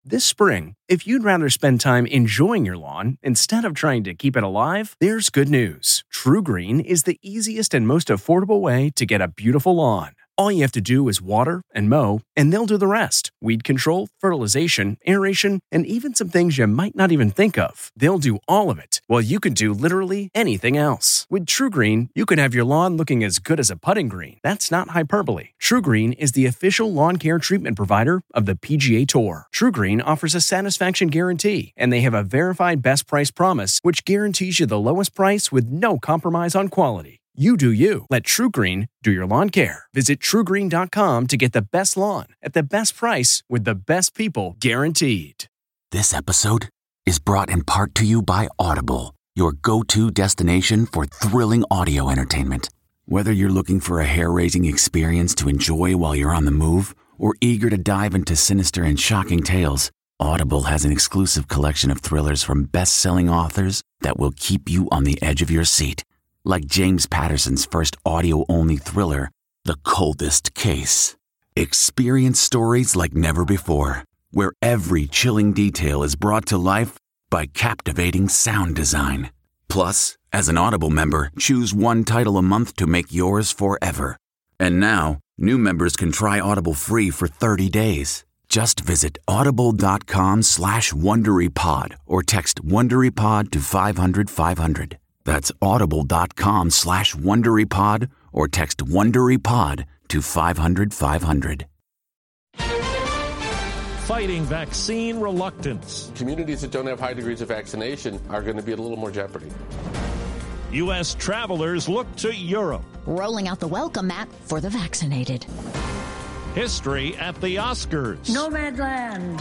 This spring, if you'd rather spend time enjoying your lawn instead of trying to keep it alive, there's good news. TruGreen is the easiest and most affordable way to get a beautiful lawn. All you have to do is water and mow, and they'll do the rest. Weed control, fertilization, aeration, and even some things you might not even think of. They'll do all of it, while you can do literally anything else. With TruGreen, you can have your lawn looking as good as a putting green. That's not hyperbole. TruGreen is the official lawn care treatment provider of the PGA Tour. TruGreen offers a satisfaction guarantee, and they have a verified best price promise, which guarantees you the lowest price with no compromise on quality. You do you. Let TruGreen do your lawn care. Visit TruGreen.com to get the best lawn at the best price with the best people guaranteed. This episode is brought in part to you by Audible, your go-to destination for thrilling audio entertainment. Whether you're looking for a hair-raising experience to enjoy while you're on the move or eager to dive into sinister and shocking tales, Audible has an exclusive collection of thrillers from best-selling authors that will keep you on the edge of your seat. Like James Patterson's first audio-only thriller, The Coldest Case. Experience stories like never before, where every chilling detail is brought to life by captivating sound design. Plus, as an Audible member, choose one title a month to make yours forever. And now, new members can try Audible free for 30 days. Just visit audible.com/WonderyPod or text WonderyPod to 500-500. That's audible.com/WonderyPod or text WonderyPod to 500-500. Fighting vaccine reluctance. Communities that don't have high degrees of vaccination are going to be at a little more jeopardy. U.S. travelers look to Europe. Rolling out the welcome mat for the vaccinated. History at the Oscars. Nomadland.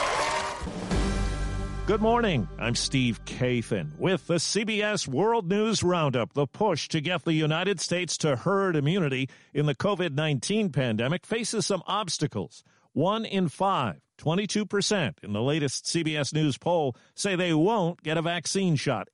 Good morning. I'm Steve Kathan with the CBS World News Roundup. The push to get the United States to herd immunity in the COVID-19 pandemic faces some obstacles. 1 in 5, 22% in the latest CBS News poll say they won't get a vaccine shot.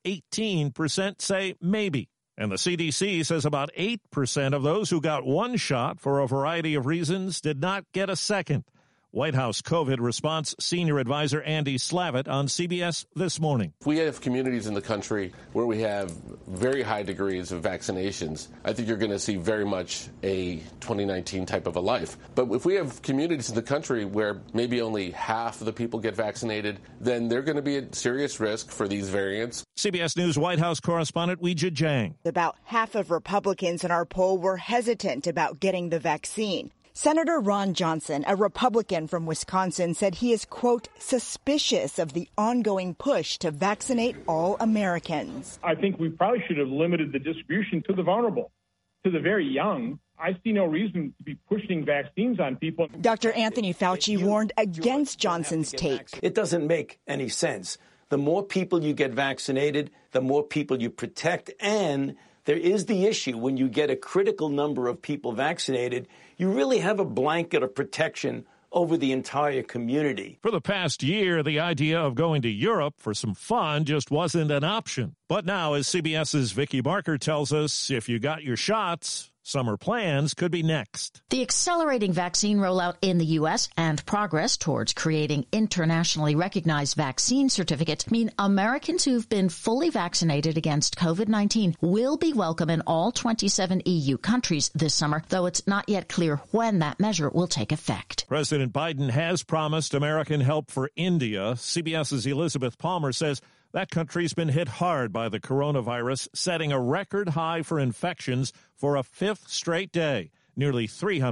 18% say maybe. And the CDC says about 8% of those who got one shot for a variety of reasons did not get a second. White House COVID response senior advisor Andy Slavitt on CBS This Morning. If we have communities in the country where we have very high degrees of vaccinations, I think you're going to see very much a 2019 type of a life. But if we have communities in the country where maybe only half of the people get vaccinated, then they're going to be at serious risk for these variants. CBS News White House correspondent Weijia Jiang. About half of Republicans in our poll were hesitant about getting the vaccine. Senator Ron Johnson, a Republican from Wisconsin, said he is, quote, suspicious of the ongoing push to vaccinate all Americans. I think we probably should have limited the distribution to the vulnerable, to the very young. I see no reason to be pushing vaccines on people. Dr. Anthony Fauci warned against Johnson's take. It doesn't make any sense. The more people you get vaccinated, the more people you protect. And there is the issue when you get a critical number of people vaccinated, you really have a blanket of protection over the entire community. For the past year, the idea of going to Europe for some fun just wasn't an option. But now, as CBS's Vicki Barker tells us, if you got your shots, summer plans could be next. The accelerating vaccine rollout in the U.S. and progress towards creating internationally recognized vaccine certificates mean Americans who've been fully vaccinated against COVID-19 will be welcome in all 27 EU countries this summer, though it's not yet clear when that measure will take effect. President Biden has promised American help for India. CBS's Elizabeth Palmer says that country's been hit hard by the coronavirus, setting a record high for infections for a fifth straight day, nearly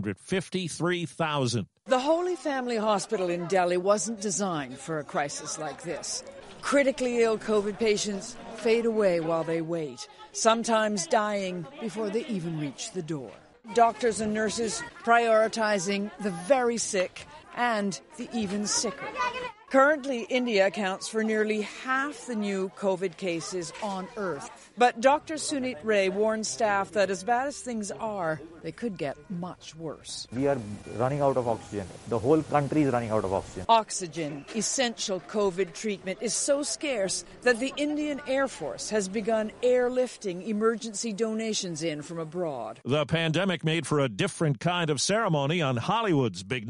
353,000. The Holy Family Hospital in Delhi wasn't designed for a crisis like this. Critically ill COVID patients fade away while they wait, sometimes dying before they even reach the door. Doctors and nurses prioritizing the very sick and the even sicker. Currently, India accounts for nearly half the new COVID cases on Earth. But Dr. Sunit Ray warns staff that as bad as things are, they could get much worse. We are running out of oxygen. The whole country is running out of oxygen. Oxygen, essential COVID treatment, is so scarce that the Indian Air Force has begun airlifting emergency donations in from abroad. The pandemic made for a different kind of ceremony on Hollywood's big night.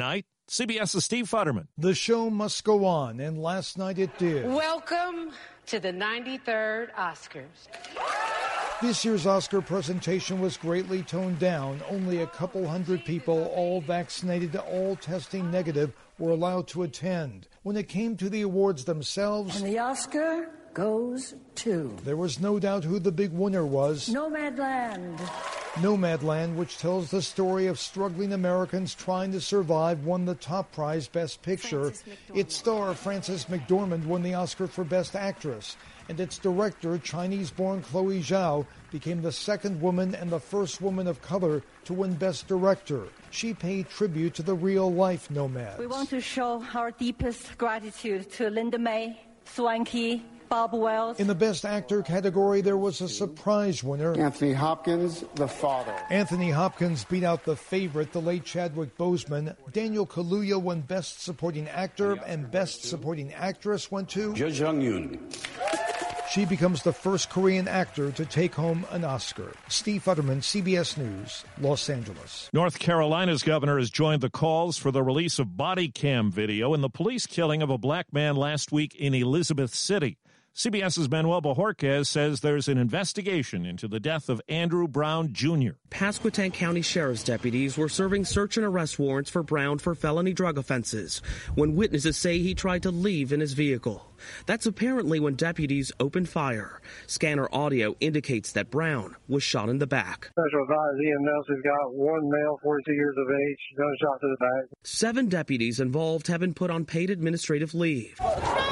CBS's Steve Futterman. The show must go on, and last night it did. Welcome to the 93rd Oscars. This year's Oscar presentation was greatly toned down. Only a couple hundred people, all vaccinated, all testing negative, were allowed to attend. When it came to the awards themselves, and the Oscar goes to... there was no doubt who the big winner was. Nomadland. Nomadland, which tells the story of struggling Americans trying to survive, won the top prize, Best Picture. Its star, Frances McDormand, won the Oscar for Best Actress. And its director, Chinese-born Chloe Zhao, became the second woman and the first woman of color to win Best Director. She paid tribute to the real-life nomads. We want to show our deepest gratitude to Linda May, Swanky, Bob Wells. In the Best Actor category, there was a surprise winner. Anthony Hopkins, The Father. Anthony Hopkins beat out the favorite, the late Chadwick Boseman. Daniel Kaluuya won Best Supporting Actor, and Best Supporting Actress went to Jo Jung-yoon. She becomes the first Korean actor to take home an Oscar. Steve Futterman, CBS News, Los Angeles. North Carolina's governor has joined the calls for the release of body cam video in the police killing of a black man last week in Elizabeth City. CBS's Manuel Bojorquez says there's an investigation into the death of Andrew Brown Jr. Pasquotank County Sheriff's deputies were serving search and arrest warrants for Brown for felony drug offenses when witnesses say he tried to leave in his vehicle. That's apparently when deputies opened fire. Scanner audio indicates that Brown was shot in the back. Special Advisor Ian Nelson's got one male, 42 years of age, gunshot to the back. 7 deputies involved have been put on paid administrative leave.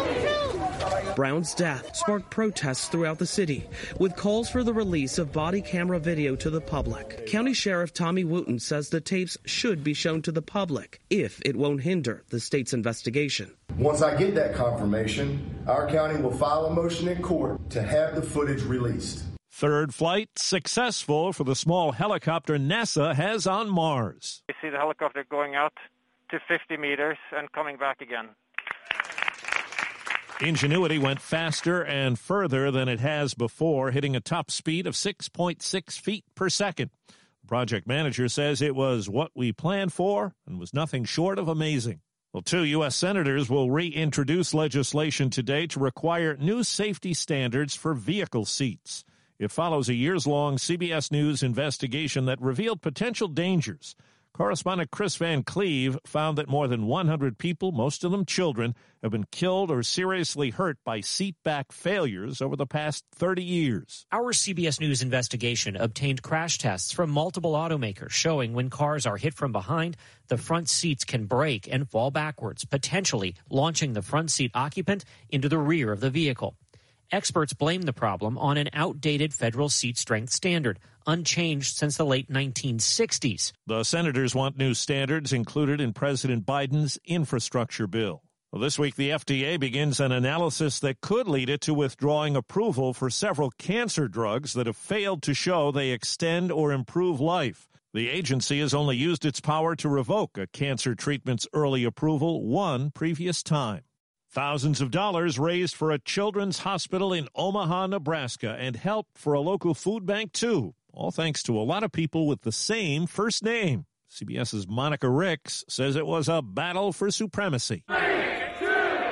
Brown's death sparked protests throughout the city, with calls for the release of body camera video to the public. County Sheriff Tommy Wooten says the tapes should be shown to the public if it won't hinder the state's investigation. Once I get that confirmation, our county will file a motion in court to have the footage released. Third flight successful for the small helicopter NASA has on Mars. You see the helicopter going out to 50 meters and coming back again. Ingenuity went faster and further than it has before, hitting a top speed of 6.6 feet per second. The project manager says it was what we planned for and was nothing short of amazing. Well, 2 U.S. senators will reintroduce legislation today to require new safety standards for vehicle seats. It follows a years-long CBS News investigation that revealed potential dangers. Correspondent Chris Van Cleve found that more than 100 people, most of them children, have been killed or seriously hurt by seat-back failures over the past 30 years. Our CBS News investigation obtained crash tests from multiple automakers showing when cars are hit from behind, the front seats can break and fall backwards, potentially launching the front seat occupant into the rear of the vehicle. Experts blame the problem on an outdated federal seat strength standard, unchanged since the late 1960s. The senators want new standards included in President Biden's infrastructure bill. Well, this week, the FDA begins an analysis that could lead it to withdrawing approval for several cancer drugs that have failed to show they extend or improve life. The agency has only used its power to revoke a cancer treatment's early approval one previous time. Thousands of dollars raised for a children's hospital in Omaha, Nebraska, and help for a local food bank, too. All thanks to a lot of people with the same first name. CBS's Monica Ricks says it was a battle for supremacy. 3, 2, 1.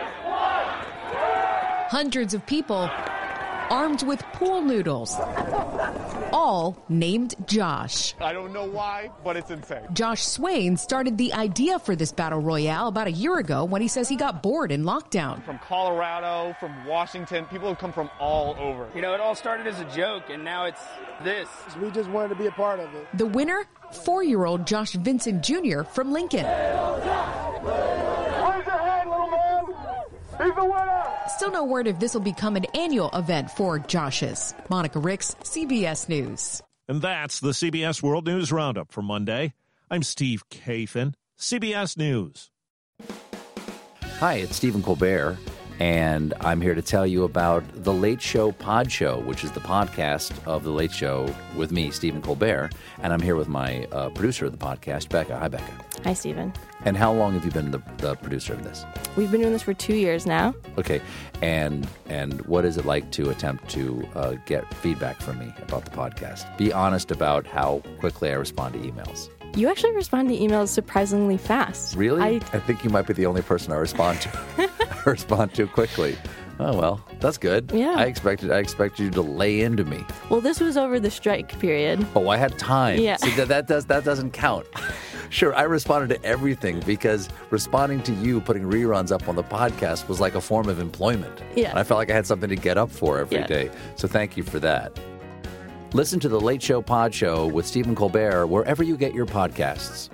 Hundreds of people armed with pool noodles, all named Josh. I don't know why, but it's insane. Josh Swain started the idea for this battle royale about a year ago when he says he got bored in lockdown. From Colorado, from Washington, people have come from all over. You know, it all started as a joke, and now it's this. We just wanted to be a part of it. The winner, 4-year-old Josh Vincent Jr. from Lincoln. Raise your hand, little man. He's the winner. Still no word if this will become an annual event for Josh's. Monica Ricks, CBS News. And that's the CBS World News Roundup for Monday. I'm Steve Kathan, CBS News. Hi, it's Stephen Colbert, and I'm here to tell you about The Late Show Pod Show, which is the podcast of The Late Show with me, Stephen Colbert, and I'm here with my producer of the podcast, Becca. Hi, Becca. Hi, Stephen. And how long have you been the producer of this? We've been doing this for 2 years now. Okay, and what is it like to attempt to get feedback from me about the podcast? Be honest about how quickly I respond to emails. You actually respond to emails surprisingly fast. Really? I think you might be the only person I respond to quickly. Oh, well, that's good. Yeah. I expected you to lay into me. Well, this was over the strike period. Oh, I had time. Yeah. See, that doesn't count. Sure, I responded to everything because responding to you putting reruns up on the podcast was like a form of employment. Yeah. And I felt like I had something to get up for every day. So thank you for that. Listen to The Late Show Pod Show with Stephen Colbert wherever you get your podcasts.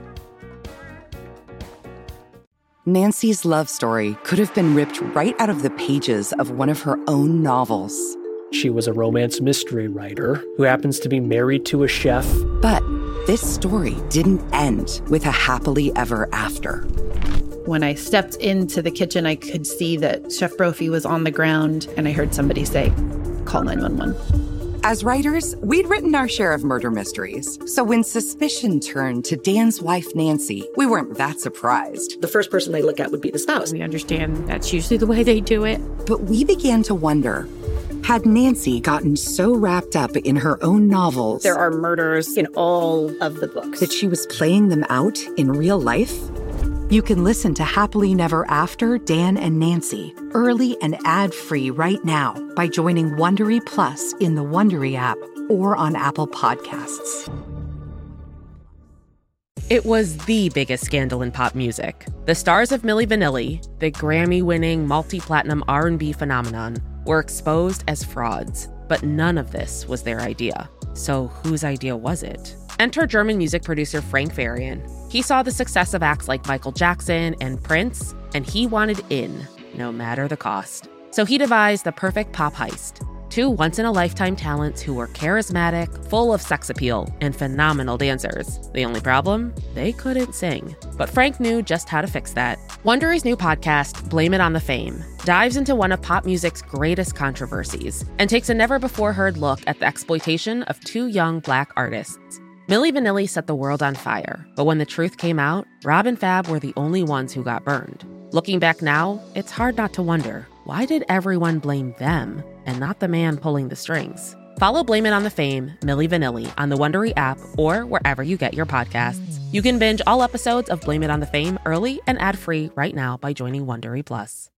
Nancy's love story could have been ripped right out of the pages of one of her own novels. She was a romance mystery writer who happens to be married to a chef. But this story didn't end with a happily ever after. When I stepped into the kitchen, I could see that Chef Brophy was on the ground, and I heard somebody say, "Call 911." As writers, we'd written our share of murder mysteries. So when suspicion turned to Dan's wife, Nancy, we weren't that surprised. The first person they look at would be the spouse. We understand that's usually the way they do it. But we began to wonder, had Nancy gotten so wrapped up in her own novels... There are murders in all of the books. ...that she was playing them out in real life? You can listen to Happily Never After, Dan and Nancy, early and ad-free right now by joining Wondery Plus in the Wondery app or on Apple Podcasts. It was the biggest scandal in pop music. The stars of Milli Vanilli, the Grammy-winning multi-platinum R&B phenomenon, were exposed as frauds. But none of this was their idea. So whose idea was it? Enter German music producer Frank Farian. He saw the success of acts like Michael Jackson and Prince, and he wanted in, no matter the cost. So he devised the perfect pop heist. Two once-in-a-lifetime talents who were charismatic, full of sex appeal, and phenomenal dancers. The only problem? They couldn't sing. But Frank knew just how to fix that. Wondery's new podcast, Blame It on the Fame, dives into one of pop music's greatest controversies and takes a never-before-heard look at the exploitation of two young Black artists. Milli Vanilli set the world on fire, but when the truth came out, Rob and Fab were the only ones who got burned. Looking back now, it's hard not to wonder, why did everyone blame them and not the man pulling the strings? Follow Blame It on the Fame, Milli Vanilli on the Wondery app or wherever you get your podcasts. You can binge all episodes of Blame It on the Fame early and ad-free right now by joining Wondery Plus.